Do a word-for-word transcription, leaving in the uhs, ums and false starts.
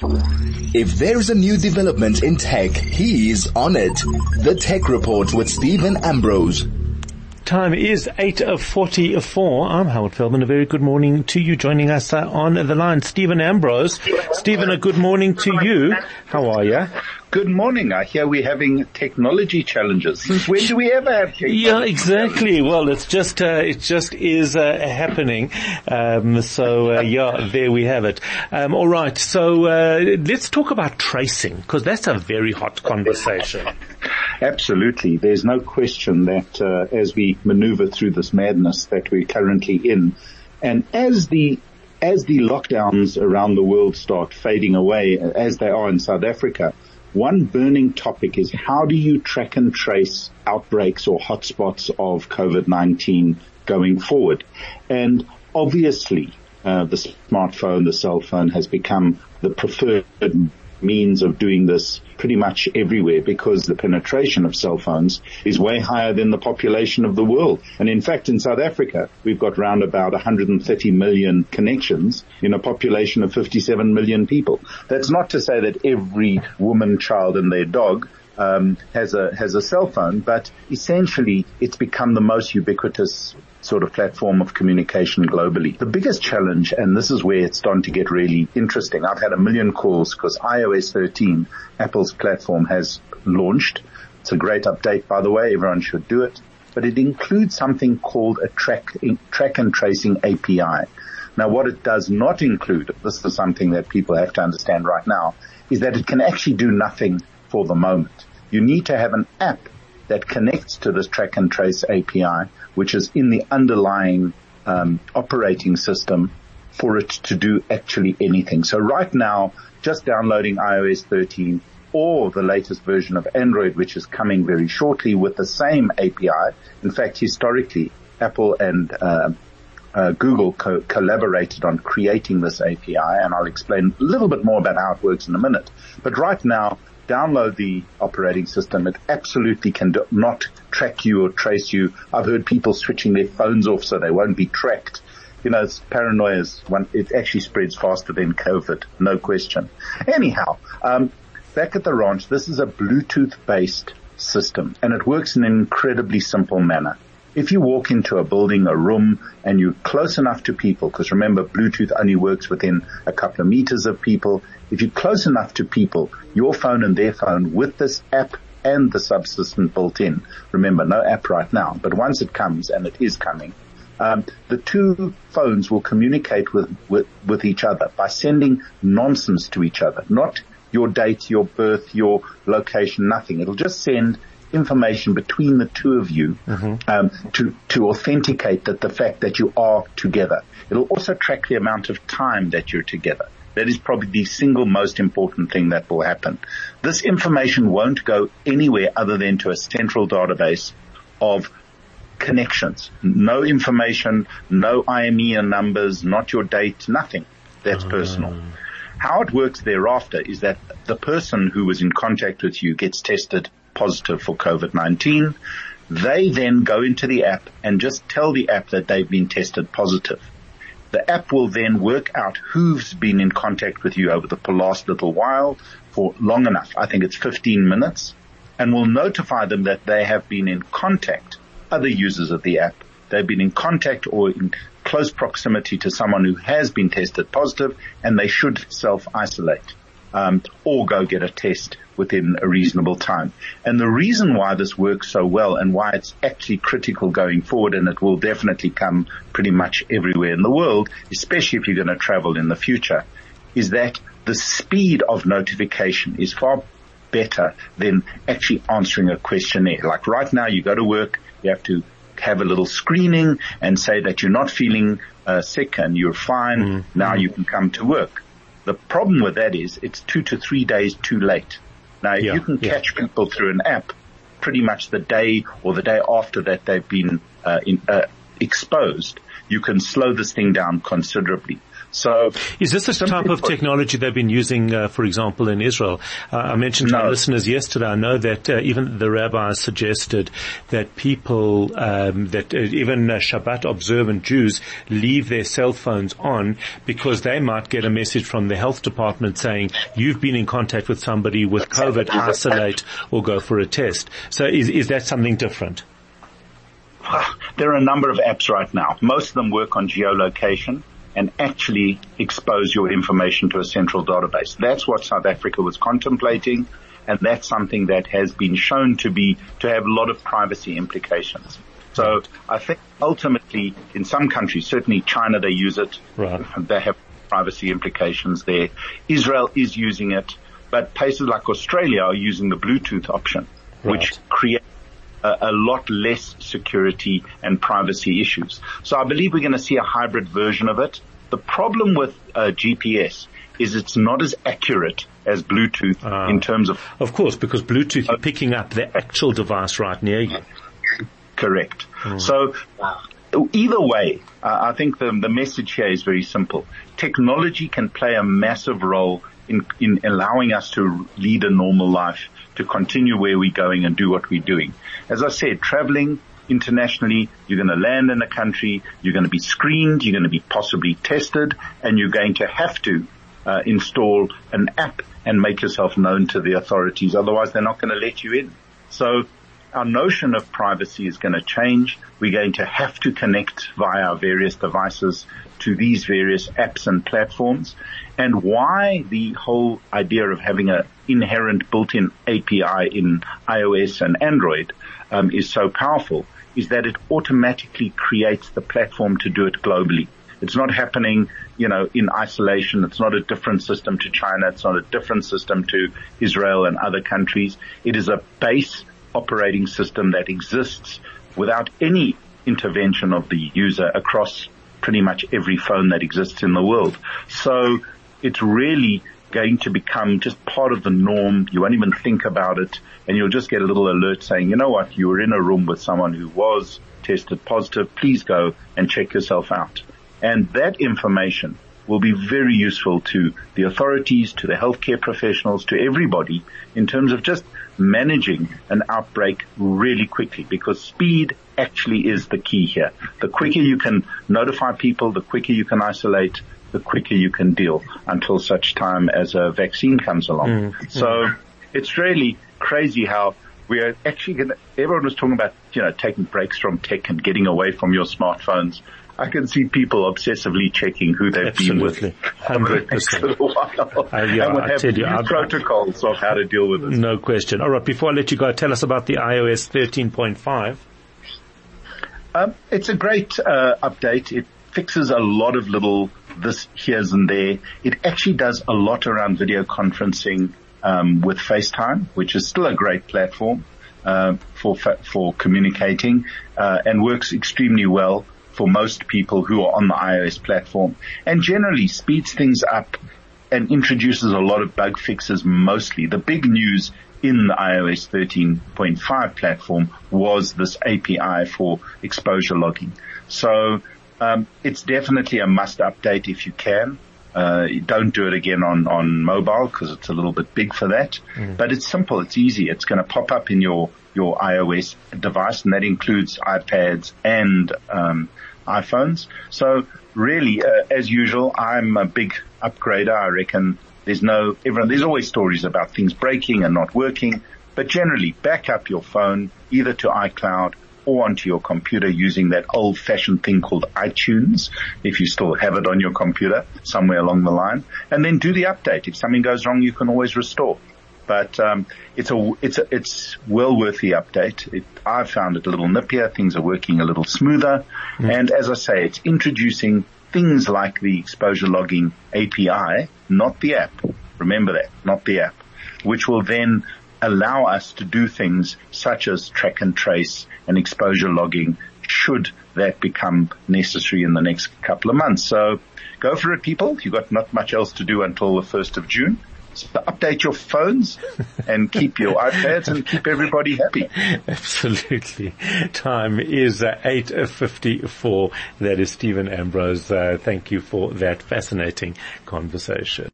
If there's a new development in tech, he's on it. The Tech Report with Stephen Ambrose. Time is eight forty-four. I'm Howard Feldman. A very good morning to you. Joining us uh, on the line, Stephen Ambrose. Stephen, a good morning to you. How are you? Good morning. I hear we're having technology challenges. Since when do we ever have technology? Yeah, exactly. Well, it's just, uh, it just is, uh, happening. Um, so, uh, yeah, there we have it. Um, all right. So, uh, let's talk about tracing, because that's a very hot conversation. Absolutely. There's no question that, uh, as we maneuver through this madness that we're currently in, and as the as the lockdowns around the world start fading away, as they are in South Africa, one burning topic is how do you track and trace outbreaks or hotspots of COVID nineteen going forward? And obviously, uh, the smartphone, the cell phone has become the preferred means of doing this pretty much everywhere, because the penetration of cell phones is way higher than the population of the world. And in fact, in South Africa, we've got round about one hundred thirty million connections in a population of fifty-seven million people. That's not to say that every woman, child and their dog um, has a has a cell phone, but essentially it's become the most ubiquitous sort of platform of communication globally. The biggest challenge, and this is where it's starting to get really interesting, I've had a million calls because i O S thirteen, Apple's platform, has launched. It's a great update, by the way. Everyone should do it. But it includes something called a track, track and tracing A P I. Now, what it does not include, this is something that people have to understand right now, is that it can actually do nothing for the moment. You need to have an app that connects to this track and trace A P I, which is in the underlying um, operating system for it to do actually anything. So right now, just downloading i O S thirteen or the latest version of Android, which is coming very shortly with the same A P I. In fact, historically, Apple and uh, uh, Google co- collaborated on creating this A P I, and I'll explain a little bit more about how it works in a minute. But right now, download the operating system. It absolutely can do, not track you or trace you. I've heard people switching their phones off so they won't be tracked. You know, it's paranoia is one, it actually spreads faster than COVID, no question. Anyhow, um, back at the ranch, this is a Bluetooth-based system, and it works in an incredibly simple manner. If you walk into a building, a room, and you're close enough to people, because remember, Bluetooth only works within a couple of meters of people. If you're close enough to people, your phone and their phone with this app and the subsystem built in, remember, no app right now, but once it comes, and it is coming, um, the two phones will communicate with, with, with each other by sending nonsense to each other, not your date, your birth, your location, nothing. It'll just send information between the two of you, mm-hmm. um, to, to authenticate that the fact that you are together. It'll also track the amount of time that you're together. That is probably the single most important thing that will happen. This information won't go anywhere other than to a central database of connections. No information, no I M E I N numbers, not your date, nothing. That's uh. personal. How it works thereafter is that the person who was in contact with you gets tested positive for COVID nineteen. They then go into the app and just tell the app that they've been tested positive. The app will then work out who's been in contact with you over the last little while for long enough. I think it's fifteen minutes, and will notify them that they have been in contact, other users of the app. They've been in contact or in close proximity to someone who has been tested positive, and they should self-isolate, um, or go get a test within a reasonable time. And the reason why this works so well and why it's actually critical going forward, and it will definitely come pretty much everywhere in the world, especially if you're going to travel in the future, is that the speed of notification is far better than actually answering a questionnaire. Like right now, you go to work, you have to have a little screening and say that you're not feeling uh, sick and you're fine. Mm-hmm. Now you can come to work. The problem with that is it's two to three days too late. Now, if yeah, you can yeah. catch people through an app pretty much the day or the day after that they've been uh, in, uh, exposed, you can slow this thing down considerably. So, is this the type of technology they've been using, uh, for example, in Israel? Uh, I mentioned to no. our listeners yesterday, I know that uh, even the rabbis suggested that people, um, that uh, even uh, Shabbat observant Jews leave their cell phones on because they might get a message from the health department saying, you've been in contact with somebody with COVID, isolate or go for a test. So is, is that something different? There are a number of apps right now. Most of them work on geolocation and actually expose your information to a central database. That's what South Africa was contemplating, and that's something that has been shown to be, to have a lot of privacy implications. So I think ultimately in some countries, certainly China, they use it. Right. They have privacy implications there. Israel is using it, but places like Australia are using the Bluetooth option, right, which creates a, a lot less security and privacy issues. So I believe we're going to see a hybrid version of it. The problem with uh, G P S is it's not as accurate as Bluetooth uh, in terms of... Of course, because Bluetooth, you're picking up the actual device right near you. Correct. Mm. So either way, uh, I think the, the message here is very simple. Technology can play a massive role in, in allowing us to lead a normal life, to continue where we're going and do what we're doing. As I said, traveling internationally, you're going to land in a country, you're going to be screened, you're going to be possibly tested, and you're going to have to uh, install an app and make yourself known to the authorities. Otherwise, they're not going to let you in. So our notion of privacy is going to change. We're going to have to connect via our various devices to these various apps and platforms. And why the whole idea of having an inherent built-in A P I in iOS and Android um, is so powerful is that it automatically creates the platform to do it globally. It's not happening, you know, in isolation. It's not a different system to China. It's not a different system to Israel and other countries. It is a base operating system that exists without any intervention of the user across pretty much every phone that exists in the world. So it's really going to become just part of the norm. You won't even think about it, and you'll just get a little alert saying, you know what, you were in a room with someone who was tested positive. Please go and check yourself out. And that information will be very useful to the authorities, to the healthcare professionals, to everybody in terms of just managing an outbreak really quickly, because speed actually is the key here. The quicker you can notify people, the quicker you can isolate, the quicker you can deal until such time as a vaccine comes along. Mm-hmm. So it's really crazy how we are actually going to, everyone was talking about, you know, taking breaks from tech and getting away from your smartphones. I can see people obsessively checking who they've Absolutely. been with. one hundred percent. Uh, yeah, and would have new protocols of how to deal with it. No question. All right, before I let you go, tell us about the iOS thirteen point five. Um, it's a great uh, update. It fixes a lot of little this, here's and there. It actually does a lot around video conferencing um, with FaceTime, which is still a great platform uh, for for communicating uh, and works extremely well for most people who are on the iOS platform, and generally speeds things up and introduces a lot of bug fixes mostly. The big news in the iOS thirteen point five platform was this A P I for exposure logging. So um, it's definitely a must update if you can. Uh, don't do it again on, on mobile because it's a little bit big for that. Mm. But it's simple. It's easy. It's going to pop up in your, your iOS device, and that includes iPads and um, iPhones. So really, uh, as usual, I'm a big upgrader. I reckon there's no, everyone, there's always stories about things breaking and not working, but generally back up your phone either to iCloud or onto your computer using that old-fashioned thing called iTunes, if you still have it on your computer somewhere along the line, and then do the update. If something goes wrong, you can always restore. But um, it's a it's a, it's well worth the update. It, I've found it a little nippier. Things are working a little smoother, mm. and as I say, it's introducing things like the exposure logging A P I, not the app. Remember that, not the app, which will then allow us to do things such as track and trace and exposure logging should that become necessary in the next couple of months. So go for it, people. You've got not much else to do until the first of June. So update your phones and keep your iPads and keep everybody happy. Absolutely. Time is uh, eight fifty-four. That is Stephen Ambrose. Uh, thank you for that fascinating conversation.